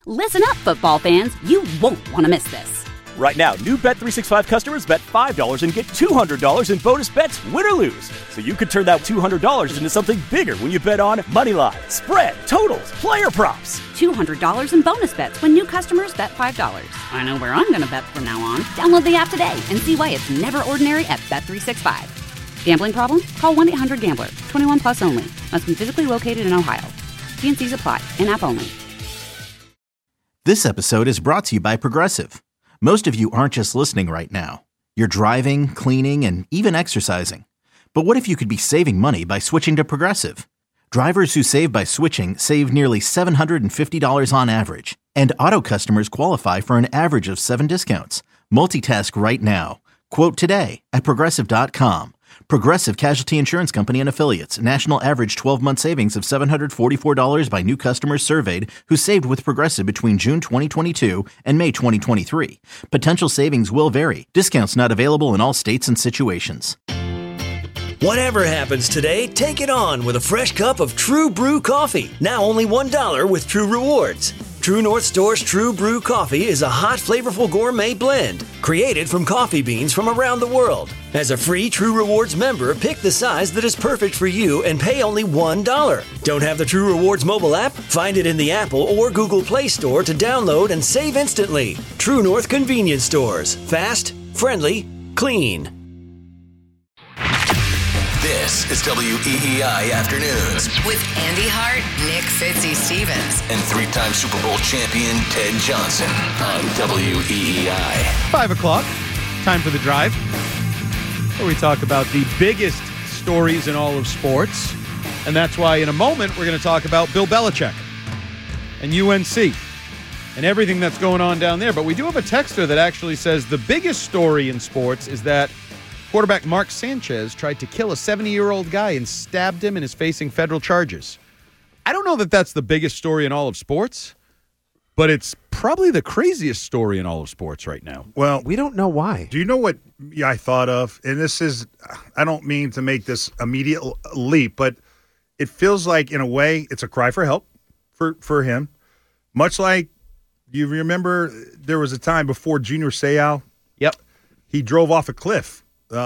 Listen up, football fans. You won't want to miss this. Right now, new Bet365 customers bet $5 and get $200 in bonus bets, win or lose. So you could turn that $200 into something bigger when you bet on money line, spread, totals, player props. $200 in bonus bets when new customers bet $5. I know where I'm going to bet from now on. Download the app today and see why it's never ordinary at Bet365. Gambling problem? Call 1-800-GAMBLER. 21 plus only. Must be physically located in Ohio. T&Cs apply. In-app only. This episode is brought to you by Progressive. Most of you aren't just listening right now. You're driving, cleaning, and even exercising. But what if you could be saving money by switching to Progressive? Drivers who save by switching save nearly $750 on average. And auto customers qualify for an average of 7 discounts. Multitask right now. Quote today at Progressive.com. Progressive Casualty Insurance Company and Affiliates. National average 12-month savings of $744 by new customers surveyed who saved with Progressive between June 2022 and May 2023. Potential savings will vary. Discounts not available in all states and situations. Whatever happens today, take it on with a fresh cup of True Brew coffee. Now only $1 with True Rewards. True North Store's True Brew coffee is a hot, flavorful gourmet blend created from coffee beans from around the world. As a free True Rewards member, pick the size that is perfect for you and pay only $1. Don't have the True Rewards mobile app? Find it in the Apple or Google Play Store to download and save instantly. True North Convenience Stores. Fast, friendly, clean. This is WEEI Afternoons with Andy Hart, Nick Fitzy-Stevens, and 3-time Super Bowl champion Ted Johnson on WEEI. 5 o'clock, time for the drive, where we talk about the biggest stories in all of sports. And that's why in a moment we're going to talk about Bill Belichick and UNC and everything that's going on down there. But we do have a texter that actually says the biggest story in sports is that quarterback Mark Sanchez tried to kill a 70-year-old guy and stabbed him and is facing federal charges. I don't know that that's the biggest story in all of sports, but it's probably the craziest story in all of sports right now. Well, we don't know why. Do you know what I thought of? And this is, I don't mean to make this immediate leap, but it feels like, in a way, it's a cry for help for him. Much like, you remember, there was a time before Junior Seau. Yep. He drove off a cliff.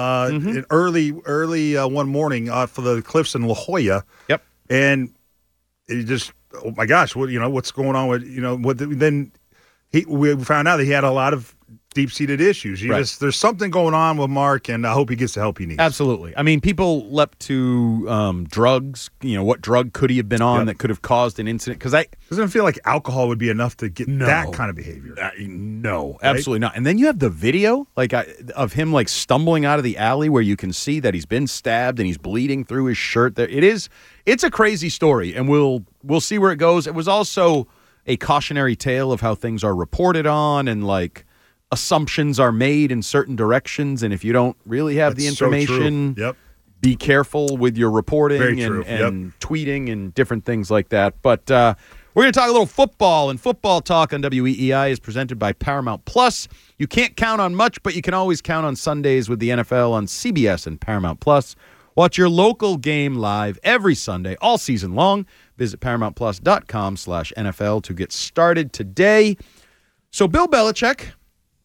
Early one morning off of the cliffs in La Jolla. Yep. And it just, oh my gosh, what's going on with, then we found out that he had a lot of deep-seated issues. There's something going on with Mark, and I hope he gets the help he needs. Absolutely. I mean, people leapt to drugs. What drug could he have been on that could have caused an incident? Because doesn't feel like alcohol would be enough to get that kind of behavior. No, absolutely not. And then you have the video of him stumbling out of the alley where you can see that he's been stabbed and he's bleeding through his shirt. It's a crazy story, and we'll see where it goes. It was also a cautionary tale of how things are reported on and assumptions are made in certain directions, and if you don't really have the information, be careful with your reporting and tweeting and different things like that. But we're going to talk a little football, and Football Talk on WEEI is presented by Paramount Plus. You can't count on much, but you can always count on Sundays with the NFL on CBS and Paramount Plus. Watch your local game live every Sunday, all season long. Visit ParamountPlus.com/NFL to get started today. So Bill Belichick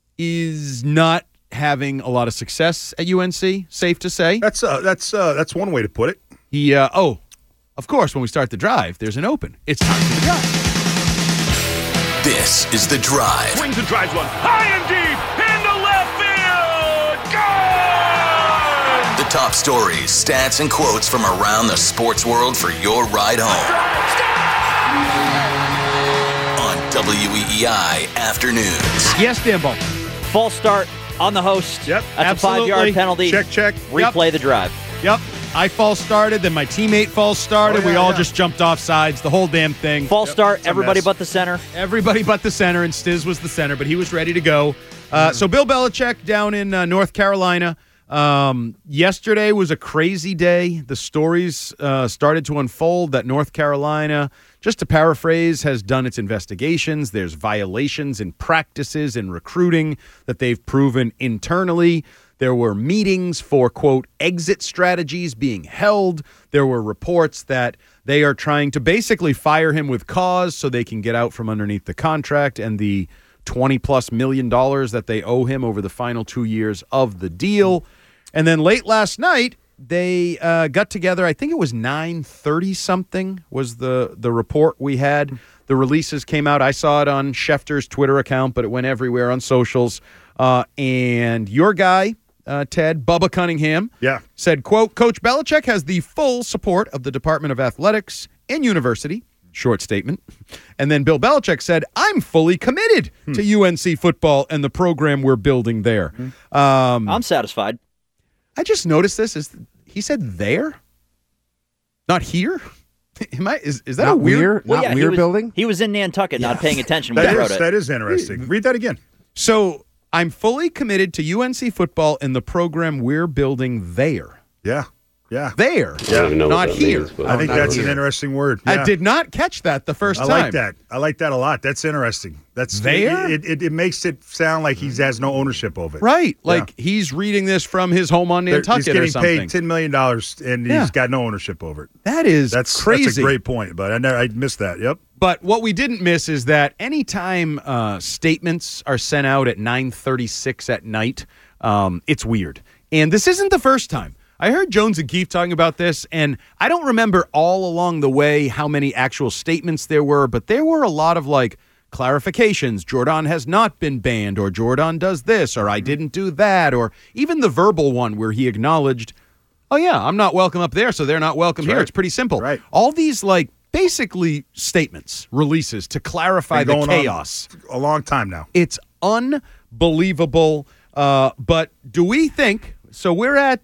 is not having a lot of success at UNC, safe to say. That's one way to put it. He of course, when we start the drive, there's an open. It's time for the drive. This is the drive. Swings and drives one high and deep into left field. The top stories, stats, and quotes from around the sports world for your ride home. On WEEI Afternoons. Yes, Dan Ball. False start on the host. Yep, That's absolutely. A 5-yard penalty. Check. Replay the drive. Yep. I false started, then my teammate false started. We all just jumped off sides, the whole damn thing. False start, everybody but the center. Everybody but the center, and Stiz was the center, but he was ready to go. So Bill Belichick down in North Carolina. Yesterday was a crazy day. The stories started to unfold that North Carolina, just to paraphrase, has done its investigations. There's violations in practices and recruiting that they've proven internally. There were meetings for, quote, exit strategies being held. There were reports that they are trying to basically fire him with cause so they can get out from underneath the contract and the $20+ million that they owe him over the final 2 years of the deal. And then late last night, they got together. I think it was 9:30 something was the report we had. The releases came out. I saw it on Schefter's Twitter account, but it went everywhere on socials. And your guy, Ted, Bubba Cunningham, said, quote, Coach Belichick has the full support of the Department of Athletics and University. Short statement. And then Bill Belichick said, I'm fully committed to UNC football and the program we're building there. I'm satisfied. I just noticed this. He said there? Not here? Is that not a weird? Well, yeah, weird building? He was in Nantucket, not paying attention when he wrote it. That is interesting. Read that again. So I'm fully committed to UNC football and the program we're building there. Yeah. There. Yeah. I don't even know not here. Means, I think that's an interesting word. I did not catch that the first time. I like that a lot. That's interesting. That's there. It makes it sound like he has no ownership of it. Right. Like he's reading this from his home on Nantucket or something. He's getting paid $10 million and he's got no ownership over it. That's crazy. That's a great point, but I missed that. Yep. But what we didn't miss is that anytime statements are sent out at 9:36 at night, it's weird. And this isn't the first time. I heard Jones and Keefe talking about this, and I don't remember all along the way how many actual statements there were, but there were a lot of, like, clarifications. Jordan has not been banned, or Jordan does this, or I didn't do that, or even the verbal one where he acknowledged, oh, yeah, I'm not welcome up there, so they're not welcome here. Right. It's pretty simple. Right. All these, like, basically statements, releases to clarify the chaos. A long time now. It's unbelievable. But do we think... So we're at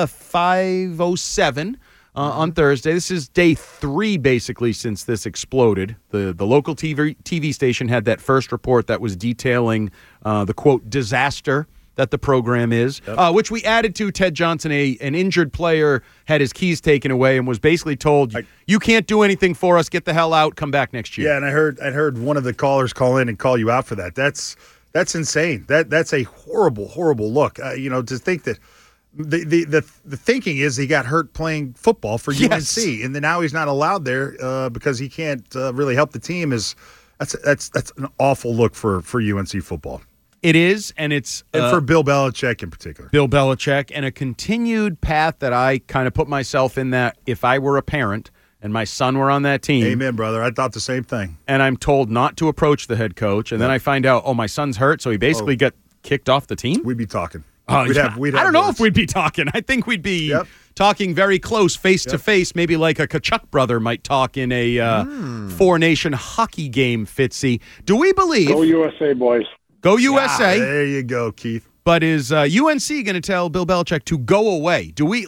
5:07 on Thursday. This is day 3, basically, since this exploded. The local TV station had that first report that was detailing the, quote, disaster that the program is, which we added to. Ted Johnson, an injured player, had his keys taken away and was basically told, you can't do anything for us. Get the hell out. Come back next year. Yeah, and I heard one of the callers call in and call you out for that. That's insane. That's a horrible, horrible look. To think that the thinking is he got hurt playing football for UNC, and then now he's not allowed there because he can't really help the team. That's an awful look for UNC football. It is, and it's for Bill Belichick in particular. Bill Belichick, and a continued path that I kind of put myself in, that if I were a parent and my son were on that team. Amen, brother. I thought the same thing. And I'm told not to approach the head coach, and then I find out, my son's hurt, so he basically got kicked off the team? We'd be talking. I don't know if we'd be talking. I think we'd be talking very close, face-to-face, maybe like a Kachuk brother might talk in a four-nation hockey game, Fitzy. Do we believe... Go USA, boys. Go USA. There you go, Keith. But is UNC going to tell Bill Belichick to go away? Do we,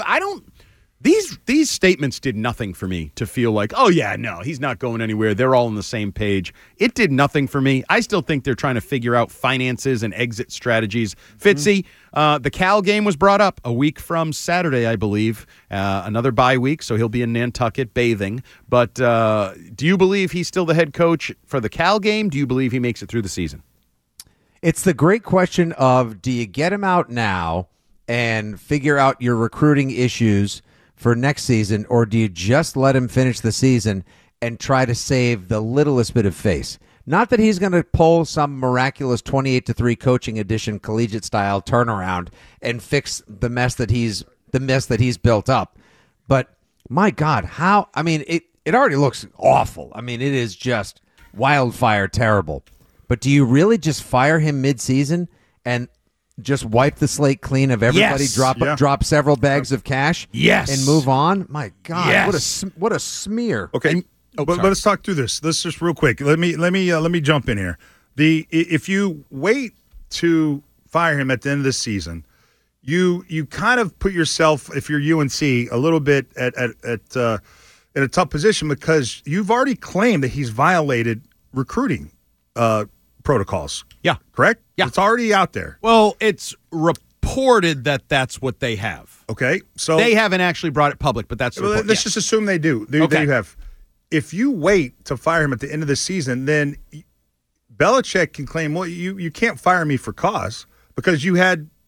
These statements did nothing for me to feel like, he's not going anywhere. They're all on the same page. It did nothing for me. I still think they're trying to figure out finances and exit strategies. Fitzy, the Cal game was brought up a week from Saturday, I believe. Another bye week, so he'll be in Nantucket bathing. But do you believe he's still the head coach for the Cal game? Do you believe he makes it through the season? It's the great question of, do you get him out now and figure out your recruiting issues for next season, or do you just let him finish the season and try to save the littlest bit of face? Not that he's going to pull some miraculous 28-3 coaching edition collegiate style turnaround and fix the mess that he's built up. But my God, it already looks awful. I mean, it is just wildfire terrible. But do you really just fire him mid-season and just wipe the slate clean of everybody, drop several bags of cash, and move on? My God, what a smear! Okay, but let's talk through this. Let's just real quick. Let me jump in here. If you wait to fire him at the end of the season, you kind of put yourself, if you're UNC, a little bit at in a tough position, because you've already claimed that he's violated recruiting protocols. Yeah. Correct? Yeah. It's already out there. Well, it's reported that that's what they have. Okay. So they haven't actually brought it public, but that's let's just assume they do. They have. If you wait to fire him at the end of the season, then Belichick can claim, well, you can't fire me for cause because you had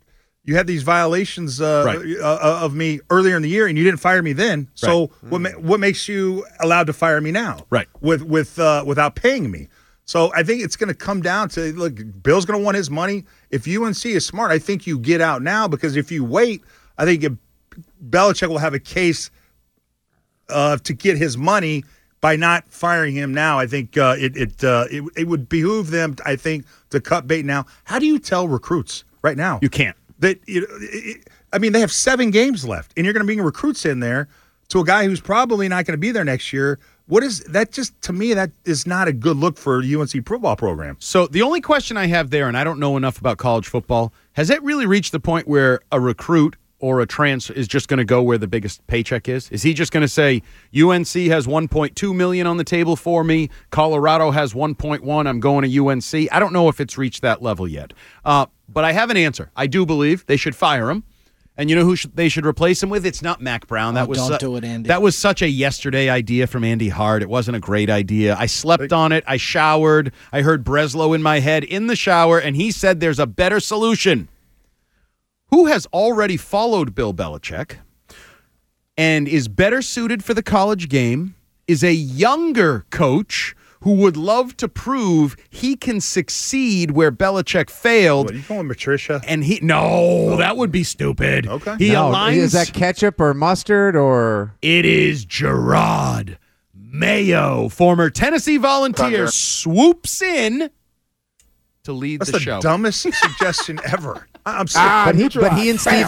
you had these violations of me earlier in the year, and you didn't fire me then. So what makes you allowed to fire me now? Right. Without paying me. So I think it's going to come down to, look, Bill's going to want his money. If UNC is smart, I think you get out now, because if you wait, I think Belichick will have a case to get his money by not firing him now. I think it would behoove them, I think, to cut bait now. How do you tell recruits right now? You can't. That they have 7 games left, and you're going to bring recruits in there to a guy who's probably not going to be there next year. What is that? Just to me, that is not a good look for a UNC football program. So the only question I have there, and I don't know enough about college football, has it really reached the point where a recruit or a transfer is just going to go where the biggest paycheck is? Is he just going to say, UNC has $1.2 million on the table for me, Colorado has 1.1, I'm going to UNC? I don't know if it's reached that level yet. But I have an answer. I do believe they should fire him. And you know who they should replace him with? It's not Mac Brown. Don't do it, Andy. That was such a yesterday idea from Andy Hart. It wasn't a great idea. I slept on it. I showered. I heard Breslow in my head in the shower, and he said there's a better solution. Who has already followed Bill Belichick and is better suited for the college game, is a younger coach who would love to prove he can succeed where Belichick failed. What, are you going Patricia? And that would be stupid. Okay. Is that ketchup or mustard or? It is Gerard Mayo, former Tennessee Volunteer, swoops in to lead That's the show. That's the dumbest suggestion ever. I'm sorry. But he and Steve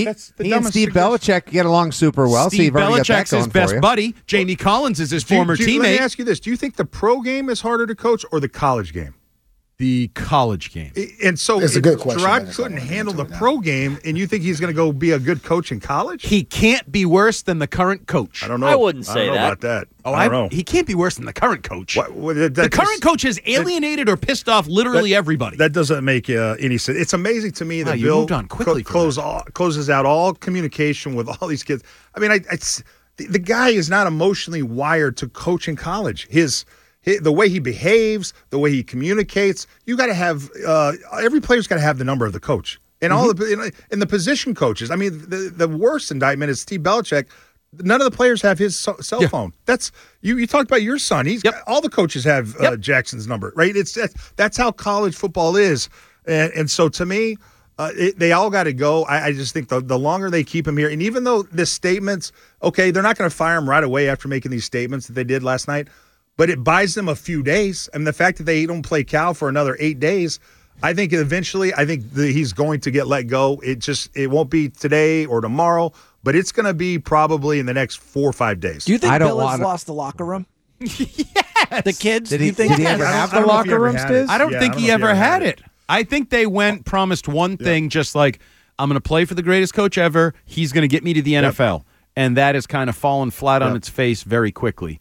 Belichick get along super well. Steve so Belichick's his best buddy. Jamie Collins is his former teammate. Let me ask you this. Do you think the pro game is harder to coach or the college game? The college game. And so it's a good question. Gerard couldn't handle the pro game, and you think he's going to go be a good coach in college? He can't be worse than the current coach. I don't know. I wouldn't say that. About that. I don't know. He can't be worse than the current coach. The current coach has alienated or pissed off literally everybody. That doesn't make any sense. It's amazing to me that Bill moved on quickly closes out all communication with all these kids. I mean, the guy is not emotionally wired to coach in college. The way he behaves, the way he communicates, you got to have every player's got to have the number of the coach, and all the position coaches. I mean, the worst indictment is Steve Belichick. None of the players have his cell phone. That's you talked about your son. All the coaches have Jackson's number, right? That's how college football is, and so to me, they all got to go. I just think the longer they keep him here, and even though the statements, okay, they're not going to fire him right away after making these statements that they did last night. But it buys them a few days. And the fact that they don't play Cal for another 8 days, I think eventually, he's going to get let go. It won't be today or tomorrow, but it's going to be probably in the next 4 or 5 days. Do you think Bill has lost the locker room? Yes. The kids? Did he ever have the locker room, Stiz? I don't think he ever had it. I think they promised one thing, just like, I'm going to play for the greatest coach ever. He's going to get me to the NFL. And that has kind of fallen flat on its face very quickly.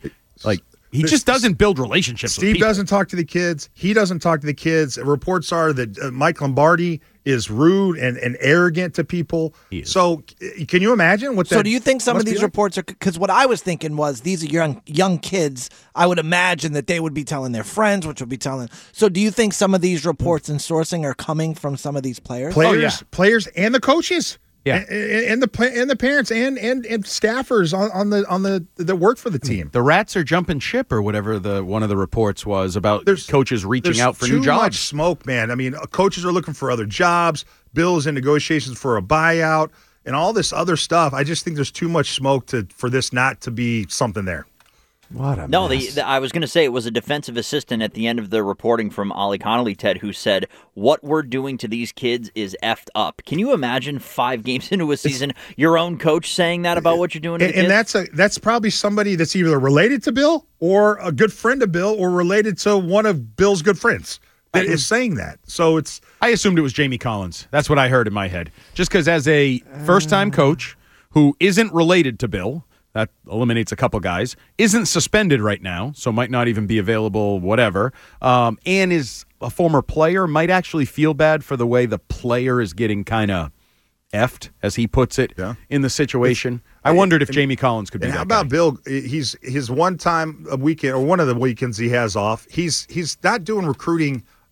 He just doesn't build relationships with people. Steve doesn't talk to the kids. He doesn't talk to the kids. Reports are that Mike Lombardi is rude and arrogant to people. So can you imagine what that? So do you think some of these reports are, because what I was thinking was these are young kids. I would imagine that they would be telling their friends, which would be telling. So do you think some of these reports and sourcing are coming from some of these players? Players and the coaches. Yeah, and the parents and staffers on the work for the team. The rats are jumping ship, or whatever one of the reports was about. Coaches reaching out for new jobs. Too much smoke, man. I mean, coaches are looking for other jobs. Bill is in negotiations for a buyout and all this other stuff. I just think there's too much smoke for this not to be something there. What a mess. I was going to say it was a defensive assistant at the end of the reporting from Ollie Connolly, Ted, who said, what we're doing to these kids is effed up. Can you imagine 5 games into a season, your own coach saying that about what you're doing to the kids? And that's probably somebody that's either related to Bill or a good friend of Bill or related to one of Bill's good friends that is saying that. So I assumed it was Jamie Collins. That's what I heard in my head. Just because as a first-time coach who isn't related to Bill, that eliminates a couple guys, isn't suspended right now, so might not even be available, whatever, and is a former player, might actually feel bad for the way the player is getting kind of effed, as he puts it, in the situation. I wondered if Jamie Collins could be that guy. How about Bill? He's his one time a weekend, or one of the weekends he has off, he's not doing recruiting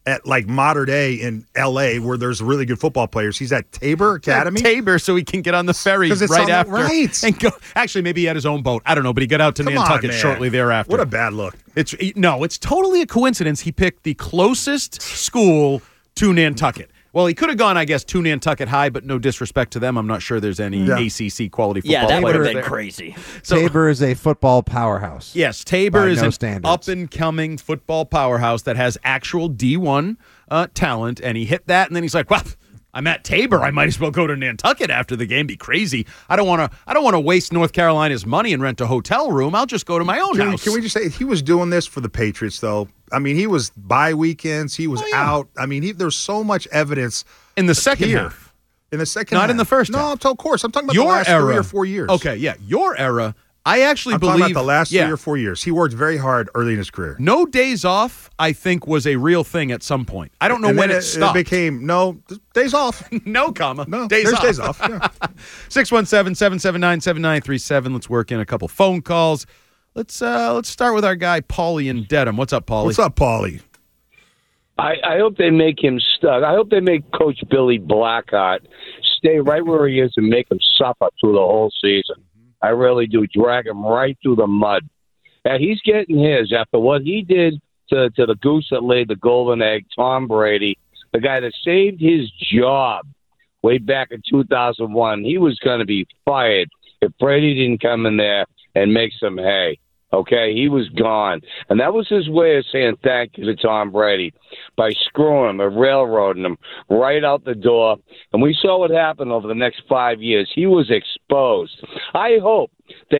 at like Mater Dei in L.A. where there's really good football players. He's at Tabor Academy. Tabor, so he can get on the ferry right after. Right. And go. Actually, maybe he had his own boat. I don't know, but he got out to Nantucket shortly thereafter. What a bad look. It's totally a coincidence. He picked the closest school to Nantucket. Well, he could have gone, I guess, to Nantucket High, but no disrespect to them. I'm not sure there's any ACC quality football players. Yeah, that would have been there. crazy. So, Tabor is a football powerhouse. Yes, Tabor is an standards. up-and-coming football powerhouse that has actual D1 talent, and he hit that, and then he's like, well, I'm at Tabor. I might as well go to Nantucket after the game. Be crazy. I don't want to waste North Carolina's money and rent a hotel room. I'll just go to my own house. Can we just say he was doing this for the Patriots, though? I mean, he was bye weekends. He was out. I mean, there's so much evidence in the second half. In the second Not half. in the first half. No, of course. I'm talking about your the last era, 3 or 4 years. Okay, yeah. Your era, I actually believe. I'm talking about the last 3 or 4 years. He worked very hard early in his career. No days off, I think, was a real thing at some point. I don't know when it stopped. It became, no, days off. No, comma. No, days off. Days off. Yeah. 617-779-7937. Let's work in a couple phone calls. Let's start with our guy, Paulie in Dedham. What's up, Paulie? What's up, Paulie? I hope they make him stuck. I hope they make Coach Billy Blackheart stay right where he is and make him suffer through the whole season. I really do. Drag him right through the mud. And he's getting his after what he did to the goose that laid the golden egg, Tom Brady, the guy that saved his job way back in 2001. He was going to be fired if Brady didn't come in there and make some hay. Okay, he was gone. And that was his way of saying thank you to Tom Brady by screwing him and railroading him right out the door. And we saw what happened over the next 5 years. He was exposed. I hope that.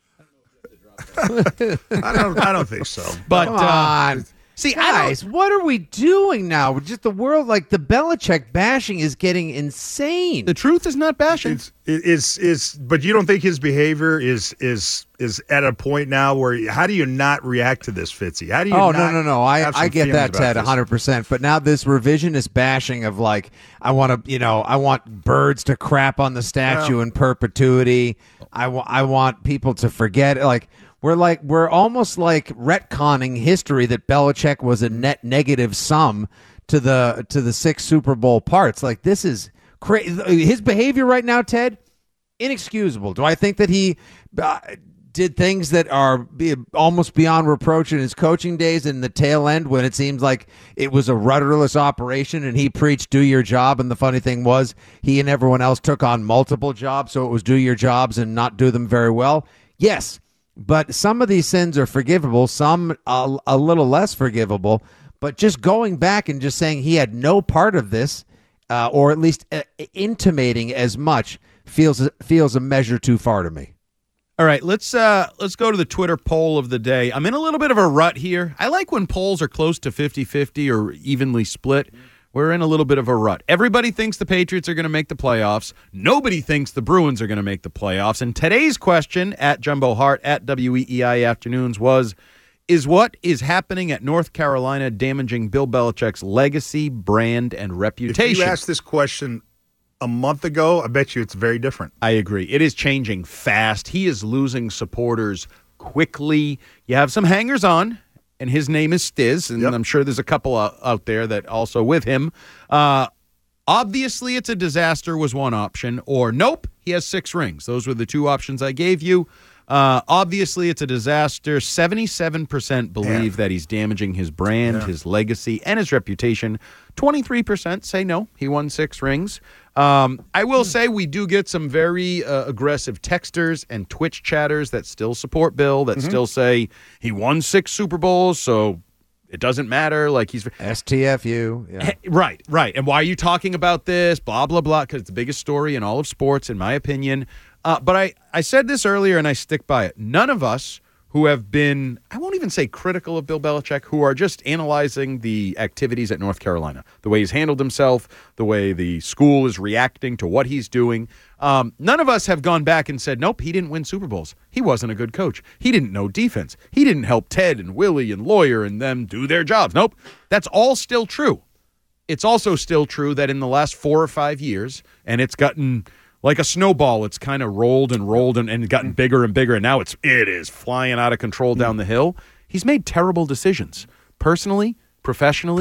I don't think so. But come on. See, guys, what are we doing now? Just the world, like the Belichick bashing is getting insane. The truth is not bashing. But you don't think his behavior is at a point now where how do you not react to this, Fitzy? How do you? Oh no! I get that, Ted, 100%. But now this revisionist bashing of like I want birds to crap on the statue in perpetuity. I want people to forget like. We're almost like retconning history that Belichick was a net negative sum to the 6 Super Bowl parts. Like this is crazy. His behavior right now, Ted, inexcusable. Do I think that he did things that are almost beyond reproach in his coaching days in the tail end when it seems like it was a rudderless operation and he preached do your job, and the funny thing was he and everyone else took on multiple jobs, so it was do your jobs and not do them very well? Yes. But some of these sins are forgivable, some a little less forgivable. But just going back and just saying he had no part of this, or at least intimating as much, feels a measure too far to me. All right, let's go to the Twitter poll of the day. I'm in a little bit of a rut here. I like when polls are close to 50-50 or evenly split. We're in a little bit of a rut. Everybody thinks the Patriots are going to make the playoffs. Nobody thinks the Bruins are going to make the playoffs. And today's question at Jumbo Hart at WEEI Afternoons is what is happening at North Carolina damaging Bill Belichick's legacy, brand, and reputation? If you asked this question a month ago, I bet you it's very different. I agree. It is changing fast. He is losing supporters quickly. You have some hangers-on. And his name is Stiz, and I'm sure there's a couple out there that also with him. Obviously, it's a disaster was one option, or nope, he has 6 rings. Those were the 2 options I gave you. Obviously, it's a disaster. 77% believe that he's damaging his brand, his legacy, and his reputation. 23% say no, he won 6 rings. I will say we do get some very aggressive texters and Twitch chatters that still support Bill, that still say he won 6 Super Bowls, so it doesn't matter. Like he's STFU. Yeah. Right. And why are you talking about this? Blah, blah, blah, because it's the biggest story in all of sports, in my opinion. But I said this earlier, and I stick by it. None of us who have been, I won't even say critical of Bill Belichick, who are just analyzing the activities at North Carolina, the way he's handled himself, the way the school is reacting to what he's doing. None of us have gone back and said, nope, he didn't win Super Bowls. He wasn't a good coach. He didn't know defense. He didn't help Ted and Willie and Lawyer and them do their jobs. Nope, that's all still true. It's also still true that in the last 4 or 5 years, and it's gotten like a snowball, it's kind of rolled and gotten bigger and bigger, and now it is flying out of control down the hill. He's made terrible decisions, personally, professionally.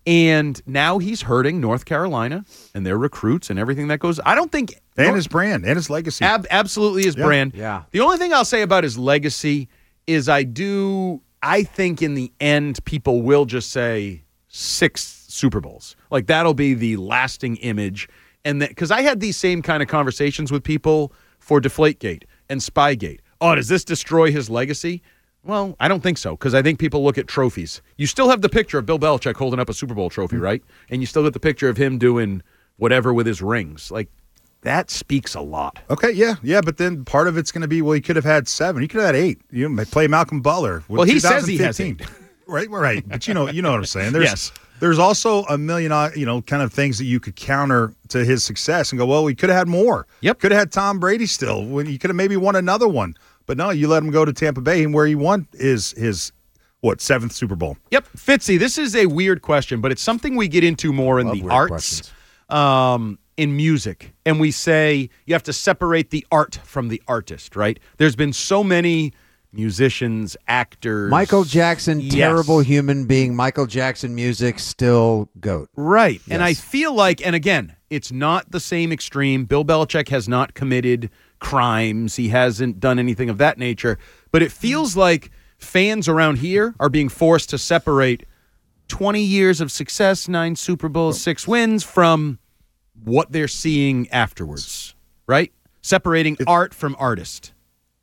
And now he's hurting North Carolina and their recruits and everything that goes. I don't think and his brand and his legacy. Absolutely his brand. Yeah. The only thing I'll say about his legacy is I think in the end people will just say 6 Super Bowls. Like that'll be the lasting image. And because I had these same kind of conversations with people for Deflategate and Spygate. Oh, does this destroy his legacy? Well, I don't think so, because I think people look at trophies. You still have the picture of Bill Belichick holding up a Super Bowl trophy, right? And you still get the picture of him doing whatever with his rings. Like, that speaks a lot. Okay, yeah, but then part of it's going to be, well, he could have had 7. He could have had 8. You know, play Malcolm Butler. Well, he says he has 8. Right. But you know what I'm saying. Yes. There's also a million, kind of things that you could counter to his success and go, well, we could have had more. Yep. Could have had Tom Brady still. When you could have maybe won another one. But no, you let him go to Tampa Bay, and where he won is his 7th Super Bowl. Yep. Fitzy, this is a weird question, but it's something we get into more in the arts, in music. And we say you have to separate the art from the artist, right? There's been so many musicians, actors. Michael Jackson, terrible human being. Michael Jackson music, still GOAT. Right. Yes. And I feel like, and again, it's not the same extreme. Bill Belichick has not committed crimes. He hasn't done anything of that nature. But it feels like fans around here are being forced to separate 20 years of success, 9 Super Bowls, 6 wins from what they're seeing afterwards, right? Separating art from artist.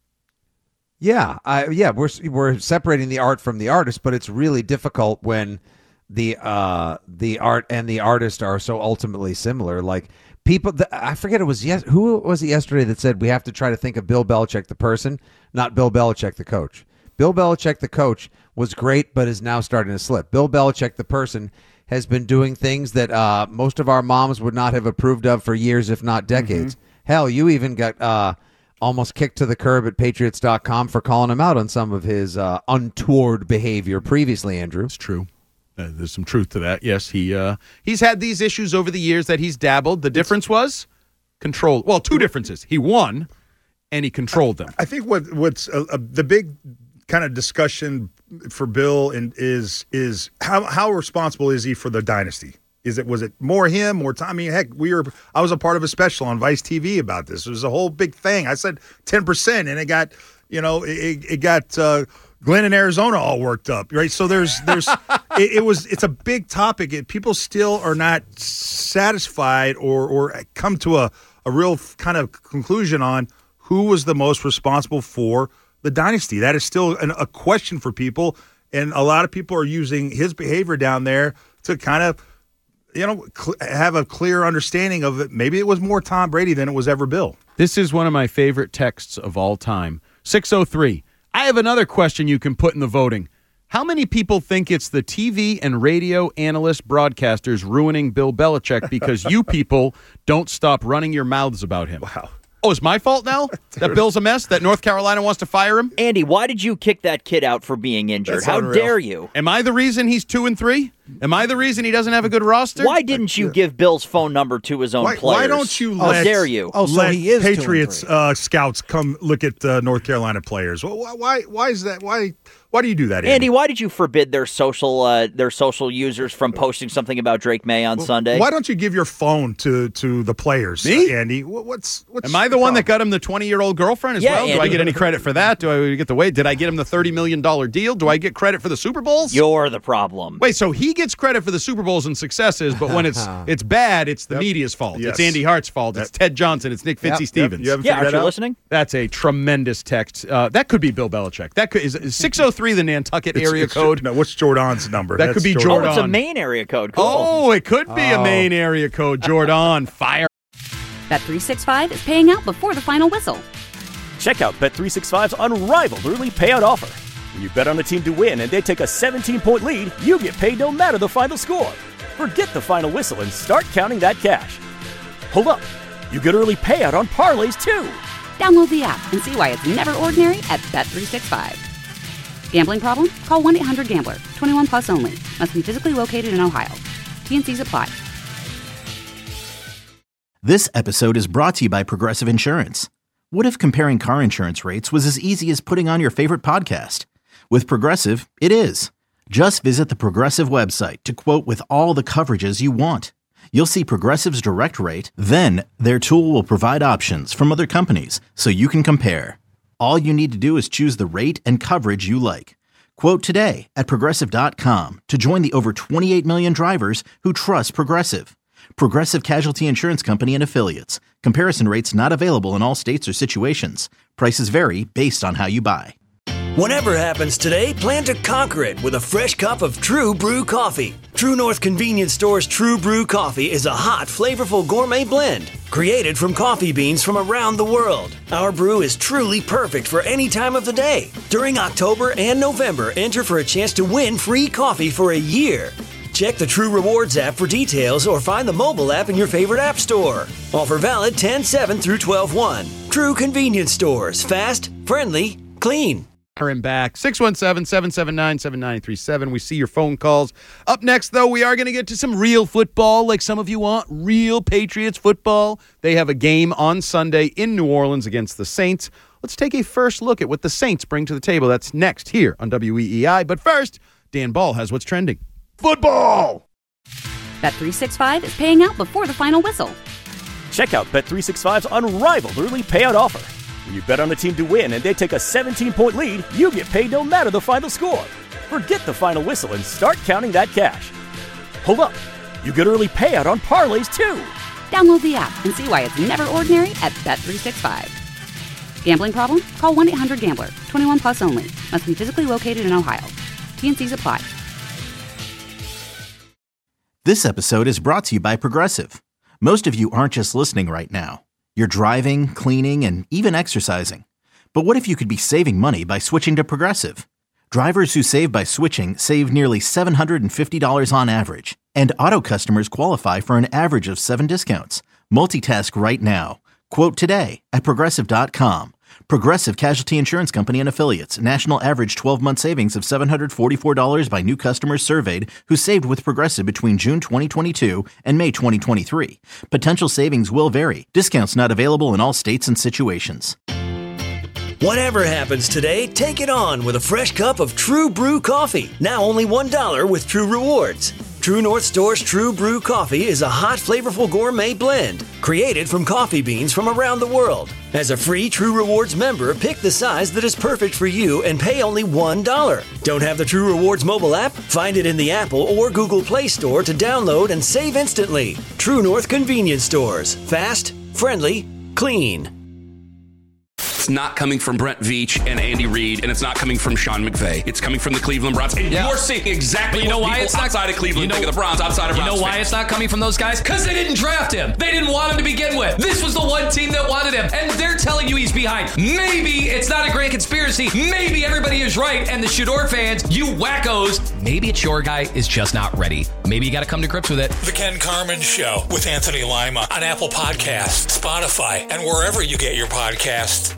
Yeah, we're separating the art from the artist, but it's really difficult when the art and the artist are so ultimately similar. Like people, I forget who was it yesterday that said we have to try to think of Bill Belichick the person, not Bill Belichick the coach. Bill Belichick the coach was great, but is now starting to slip. Bill Belichick the person has been doing things that most of our moms would not have approved of for years, if not decades. Mm-hmm. Hell, you even got almost kicked to the curb at Patriots.com for calling him out on some of his untoward behavior previously, Andrew. It's true. There's some truth to that. Yes, he's had these issues over the years that he's dabbled. The difference was control. Well, 2 differences. He won, and he controlled them. I think what's the big kind of discussion for Bill is how responsible is he for the dynasty? Was it more him, more Tom? I mean, heck, I was a part of a special on Vice TV about this. It was a whole big thing. I said 10%, and it got, it got Glenn in Arizona all worked up, right? So it's a big topic. People still are not satisfied or come to a real kind of conclusion on who was the most responsible for the dynasty. That is still a question for people, and a lot of people are using his behavior down there to kind of have a clear understanding of it. Maybe it was more Tom Brady than it was ever Bill. This is one of my favorite texts of all time. 603. I have another question you can put in the voting. How many people think it's the TV and radio analyst broadcasters ruining Bill Belichick because you people don't stop running your mouths about him? Wow. Oh, it's my fault now that Bill's a mess, that North Carolina wants to fire him? Andy, why did you kick that kid out for being injured? That's How unreal. dare you? Am I the reason he's 2-3? Am I the reason he doesn't have a good roster? Why didn't you give Bill's phone number to his own players? Why don't you How dare you? Oh, so let he is Patriots 2-3. Scouts come look at North Carolina players? Why is that? Why do you do that, Andy, why did you forbid their social users from posting something about Drake May on Sunday? Why don't you give your phone to the players, Me? Andy? What's Am I the one that got him the 20-year-old girlfriend as well? Do I Andy. get any credit for that? Do I get the weight? Did I get him the $30 million deal? Do I get credit for the Super Bowls? You're the problem. Wait, so he gets credit for the Super Bowls and successes, but when it's bad, it's the media's fault. Yes. It's Andy Hart's fault. It's Ted Johnson. It's Nick Fitzy Stevens. You haven't Yeah, figured aren't that you out? listening? That's a tremendous text. That could be Bill Belichick. That could is 603 the Nantucket area code. No, what's Jordan's number? That could be Jordan. Oh, it's a Maine area code. Cool. Oh, it could be a Maine area code. Jordan, fire. Bet365 is paying out before the final whistle. Check out Bet365's unrivaled early payout offer. When you bet on a team to win and they take a 17-point lead, you get paid no matter the final score. Forget the final whistle and start counting that cash. Hold up. You get early payout on parlays, too. Download the app and see why it's never ordinary at Bet365. Gambling problem? Call 1-800-GAMBLER. 21 plus only. Must be physically located in Ohio. T&Cs apply. This episode is brought to you by Progressive Insurance. What if comparing car insurance rates was as easy as putting on your favorite podcast? With Progressive, it is. Just visit the Progressive website to quote with all the coverages you want. You'll see Progressive's direct rate, then their tool will provide options from other companies so you can compare. All you need to do is choose the rate and coverage you like. Quote today at Progressive.com to join the over 28 million drivers who trust Progressive. Progressive Casualty Insurance Company and Affiliates. Comparison rates not available in all states or situations. Prices vary based on how you buy. Whatever happens today, plan to conquer it with a fresh cup of True Brew coffee. True North Convenience Store's True Brew coffee is a hot, flavorful gourmet blend created from coffee beans from around the world. Our brew is truly perfect for any time of the day. During October and November, enter for a chance to win free coffee for a year. Check the True Rewards app for details or find the mobile app in your favorite app store. Offer valid 10/7 through 12/1. True Convenience Stores. Fast, friendly, clean. And back 617-779-7937. We see your phone calls. Up next, though, we are going to get to some real football, like some of you want. Real Patriots football. They have a game on Sunday in New Orleans against the Saints. Let's take a first look at what the Saints bring to the table. That's next here on WEEI. But first, Dan Ball has what's trending. Football! Bet365 is paying out before the final whistle. Check out Bet365's unrivaled early payout offer. When you bet on a team to win and they take a 17-point lead, you get paid no matter the final score. Forget the final whistle and start counting that cash. Hold up. You get early payout on parlays, too. Download the app and see why it's never ordinary at Bet365. Gambling problem? Call 1-800-GAMBLER. 21 plus only. Must be physically located in Ohio. T&Cs apply. This episode is brought to you by Progressive. Most of you aren't just listening right now. You're driving, cleaning, and even exercising. But what if you could be saving money by switching to Progressive? Drivers who save by switching save nearly $750 on average. And auto customers qualify for an average of 7 discounts. Multitask right now. Quote today at Progressive.com. Progressive Casualty Insurance Company and Affiliates. National average 12-month savings of $744 by new customers surveyed who saved with Progressive between June 2022 and May 2023. Potential savings will vary. Discounts not available in all states and situations. Whatever happens today, take it on with a fresh cup of True Brew coffee. Now only $1 with True Rewards. True North Store's True Brew coffee is a hot, flavorful gourmet blend created from coffee beans from around the world. As a free True Rewards member, pick the size that is perfect for you and pay only $1. Don't have the True Rewards mobile app? Find it in the Apple or Google Play Store to download and save instantly. True North Convenience Stores. Fast, friendly, clean. It's not coming from Brent Veach and Andy Reid, and it's not coming from Sean McVay. It's coming from the Cleveland Browns. And you're seeing exactly what people outside of Cleveland think of the Browns, outside of Browns. You know why it's not coming from those guys? Because they didn't draft him. They didn't want him to begin with. This was the one team that wanted him, and they're telling you he's behind. Maybe it's not a great conspiracy. Maybe everybody is right, and the Shador fans, you wackos, maybe it's your guy is just not ready. Maybe you got to come to grips with it. The Ken Carman Show with Anthony Lima on Apple Podcasts, Spotify, and wherever you get your podcasts.